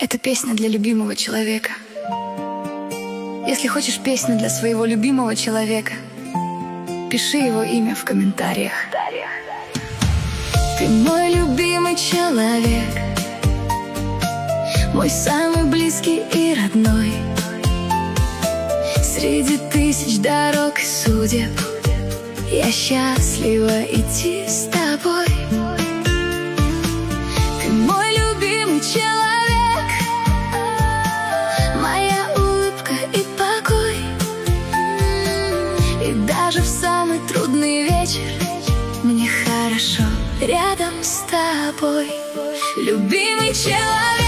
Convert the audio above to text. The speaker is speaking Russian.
Это песня для любимого человека. Если хочешь песню для своего любимого человека, пиши его имя в комментариях. Ты мой любимый человек, мой самый близкий и родной. Среди тысяч дорог и судеб я счастлива идти с тобой. Ты мой любимый человек, моя улыбка и покой. И даже в самый трудный вечер мне хорошо рядом с тобой. Любимый человек.